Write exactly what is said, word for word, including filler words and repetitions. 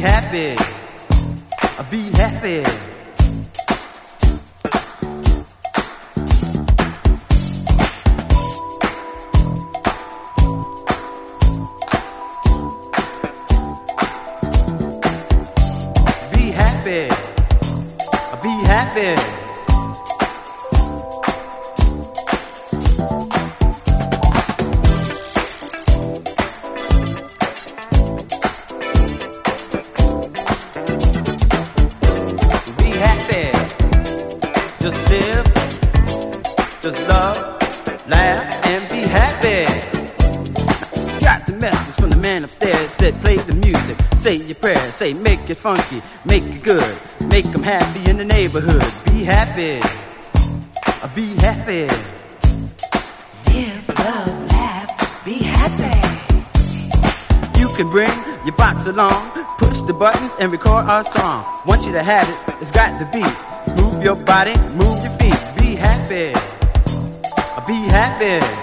happy. Be happy. Be happy. Be happy. Just live, just love, laugh, and be happy. Got the message from the man upstairs. Said play the music, say your prayers. Say make it funky, make it good. Make them happy in the neighborhood. Be happy, be happy. Live, love, laugh, be happy. You can bring your box along, push the buttons and record our song. Want you to have it, it's got to be. Move your body, move your feet. Be happy. Be happy.